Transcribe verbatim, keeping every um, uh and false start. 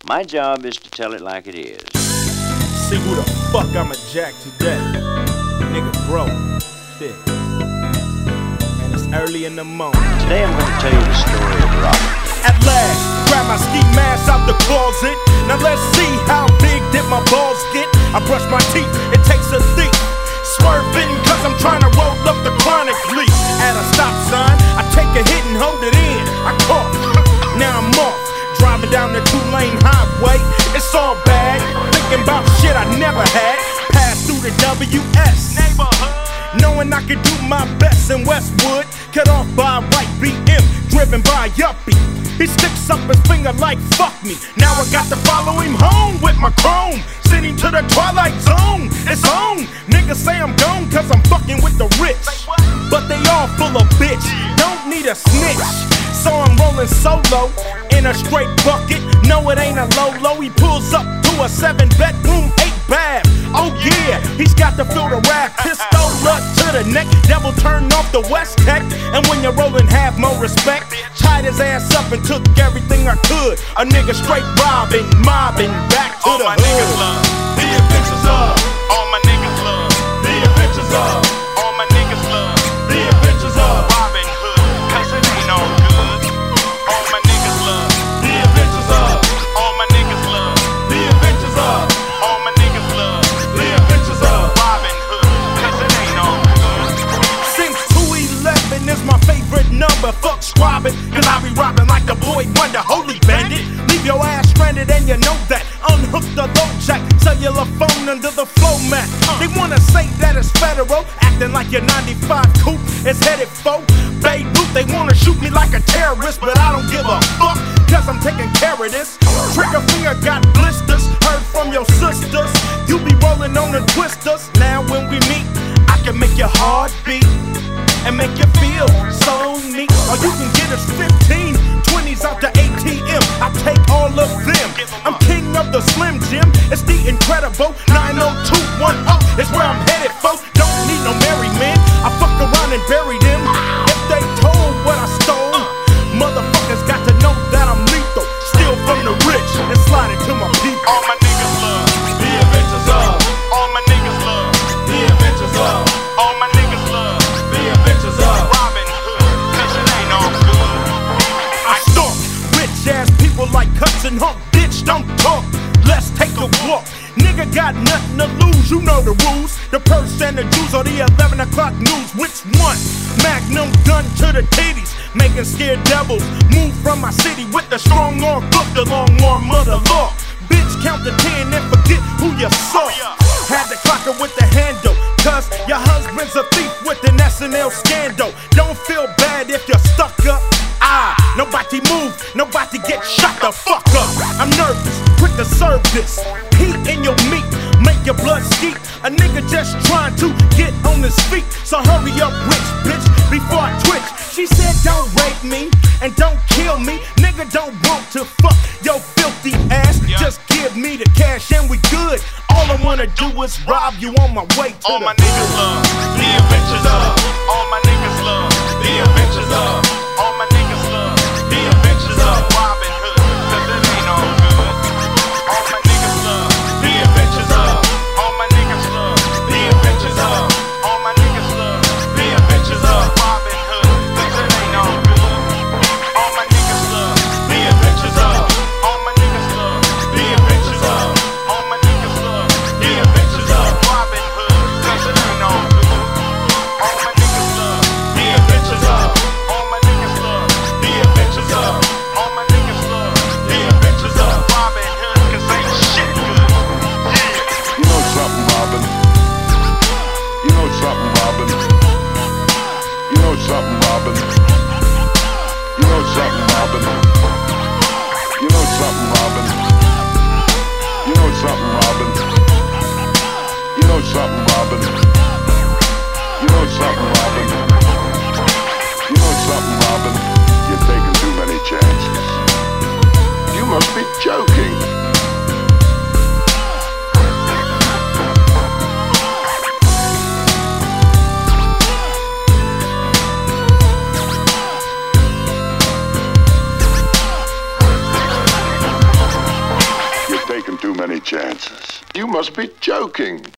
My job is to tell it like it is. See who the fuck I'ma jack today. Nigga broke. Shit. And it's early in the morning. Today I'm gonna tell you the story of Robin. At last, grab my ski mask out the closet. Now let's see how big did my balls get. I brush my teeth, it takes a leap. Swerving cause I'm trying to roll up the chronic leaf. At a stop sign, I take a hit and hold it in. I cough, now I'm off. Driving down the two-lane highway, it's all bad. Thinking about shit I never had. Pass through the W S neighborhood, knowing I could do my best in Westwood. Cut off by a white B M, driven by a yuppie. He sticks up his finger like fuck me. Now I got to follow him home with my chrome. Sitting to the twilight zone, it's on. Niggas say I'm gone cause I'm fucking with the rich, but they all full of bitch, don't need a snitch. So I'm rolling solo in a straight bucket. No, it ain't a low-low. He pulls up to a seven-bedroom, eight-bath. Oh yeah, he's got the filter rap. Pistol up to the neck. Devil turned off the West Tech. And when you're rolling, have more respect. Tied his ass up and took everything I could. A nigga straight robbing, mobbing, back to all the my hood. Niggas love the adventures of. All my niggas love the adventures of. All my niggas love the adventures of Robin Hood, cause it ain't all good. All my niggas love the adventures of. All my niggas love the adventures of. All my niggas love the adventures of Robin Hood, cause it ain't all good. Since two eleven is my favorite number. Fuck squabbing, cause I be robbing like the boy Wonder, holy bandit. Leave your ass stranded and you know that. Unhook the low jack, cellular phone under the flow mat. They wanna say that it's federal, acting like your ninety-five coupe is headed for Beirut. They wanna shoot me like a terrorist, but I don't give a fuck, cause I'm taking care of this. Trigger finger got blisters, heard from your sisters. You be rolling on the twisters. Now when we meet, I can make your heart beat and make you feel so neat. Or you can get us fifteen twenties out the A T M. I take all of them. I'm king of the Slim Jim. It's the incredible nine oh two one oh. It's where I'm headed, folks. Don't need no merry men. I fuck around and bury them. If they told what I stole, motherfuckers got to know that I'm lethal. Steal from the rich and slide it to my people. All my niggas love the adventures of. All my niggas love the adventures of. All my niggas love the adventures of Robin Hood, cause it ain't all good. I stalk rich ass people like cuts and hump. Bitch, don't talk. Let's take a walk. Nigga got nothing to lose, you know the rules. The purse and the juice or the eleven o'clock news. Which one? Magnum gun to the titties, making scared devils move from my city with the strong arm, book the long arm of the law. Bitch, count to ten and forget who you saw. Had to clock her with the handle, cause your husband's a thief with an S N L scandal. Don't feel bad if you're stuck up. Ah, nobody move, nobody get shot the fuck up. I'm nervous, quick to serve this. Heat in your meat, make your blood skeet. A nigga just trying to get on his feet. So hurry up, rich bitch, before I twitch. She said don't rape me and don't kill me. Nigga don't want to fuck your filthy ass. Yeah. Just give me the cash and we good. All I wanna do is rob you on my way to All the my niggas love the adventures of. All my niggas love the adventures of. All my niggas love the adventures of Robin Hood, cause it ain't all good. All my niggas love the adventures of. All my niggas love the adventures of. All my niggas love the adventures of Robin Hood, cause it ain't all good. All my niggas love the adventures of. All my niggas love the adventures of. All my niggas love the adventures of Robin Hood, cause it ain't all good. All my niggas love the adventures of. All my niggas love the adventures of. All my niggas love the adventures of Robin Hood, cause ain't shit good. You know something, Robin? You know something, Robin? You know something, Robin? You know something, Robin? You know something, Robin? You know something, Robin? You know something, Robin? You know something, Robin? You know something, Robin? You're taking too many chances. You must be joking. taken too many chances. You must be joking.